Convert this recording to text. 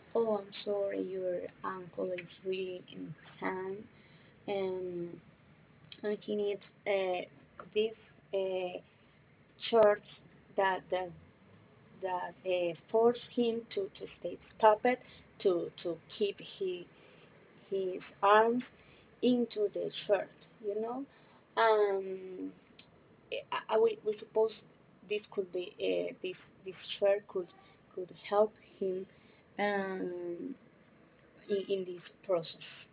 Oh, I'm sorry, your uncle is really in pain, and he needs these shirts that force him to stay stopped, to keep his arms into the shirt, you know. Um, we suppose this could be this shirt could help him um, in this process.